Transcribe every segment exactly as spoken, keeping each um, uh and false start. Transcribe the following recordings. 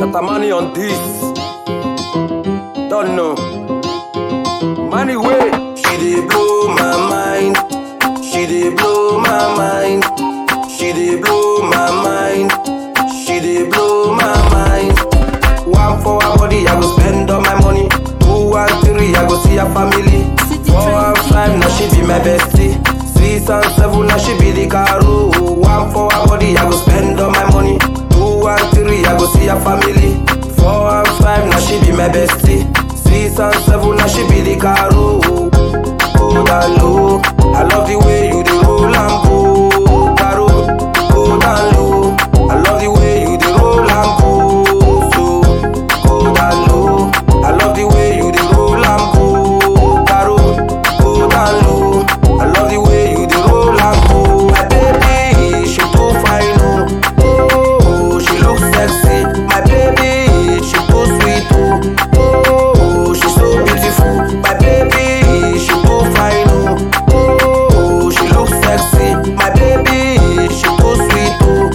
Shatamani on this. Don't know. Money way. She dey blow my mind. She dey blow my mind. She dey blow my mind. She dey blow my mind. One for her body, I go spend all my money. Two and three, I go see her family. Four and five, now she be my bestie. Six and seven, now she be the caro. One for her body, I go spend all my money. Two and three, I go see her family. Four and five, now she be my bestie. Six and seven, now she be the caro. Go down low, I love the way you dey roll and go, caro. Go down low, I love the way you dey roll and go, so. Go down low, I love the way you dey roll and go, caro. Go down low, I love the way you dey roll and go. My baby, she too fine, oh, oh, she looks sexy. My baby, she too sweet, oh, oh, she's so beautiful. My baby, she too fine, oh, oh, she looks sexy. My baby, she too sweet, oh,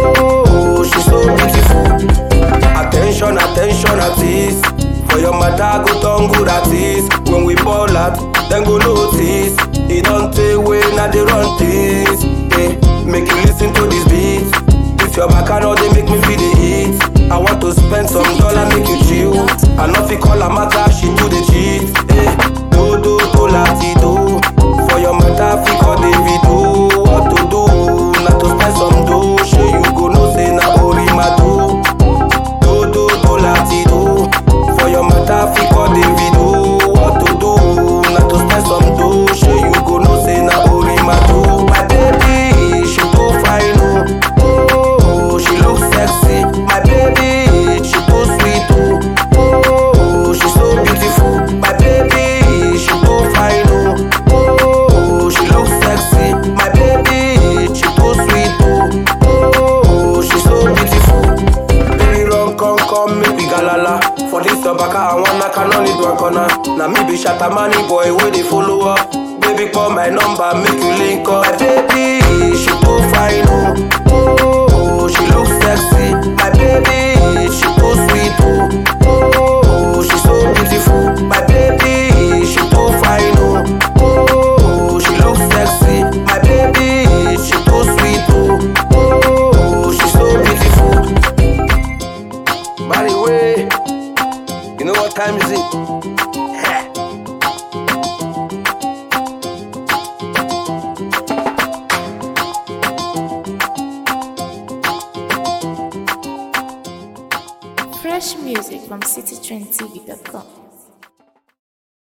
oh, she's so beautiful. Attention, attention, artist. For your matter, go turn good artist. When we ball out, then go notice. It don't take way, now they run this. Hey, make you listen to this beat. If your back and all they make me feel the heat. I want to spend some dollar, make you chill. I know if you call her matter, she do the cheat. Hey, do do do lati do. For your matter, fi call David do. What to do? Not to spend some dough. Show you go no say na orima do. Do do do lati do. For your matter, fi call David do. What to do? Not to spend some dough. Show you go no say na orima do. My baby, she too fine, oh, oh, she looks sexy. My baby, she too sweet, oh, oh, she's so beautiful. My baby, she too fine, oh, oh, she looks sexy. My baby, she too sweet, oh, oh, she's so beautiful. Baby, run, come, come, make we galala. For this tobacco, I wanna can only do a corner. Now me be Shatamani boy, where they follow up. Baby, call my number, make you link up. My baby, she too fine, oh, oh, she looks sexy. My baby, she too sweet, oh, oh, she's so beautiful. My baby, she too fine, oh, oh, she looks sexy. My baby, she too sweet, oh, oh, she's so beautiful. By the way, you know what time is it? Fresh music from city trend t v dot com.